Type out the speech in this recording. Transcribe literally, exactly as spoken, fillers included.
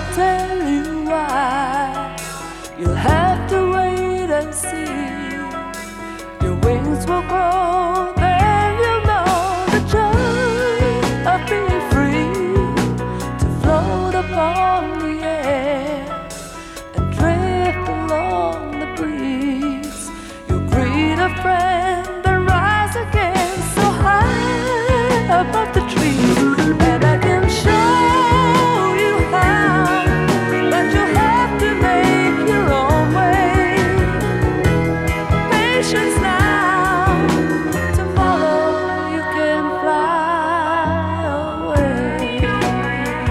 tell you why. You'll have to wait and see. Your wings will grow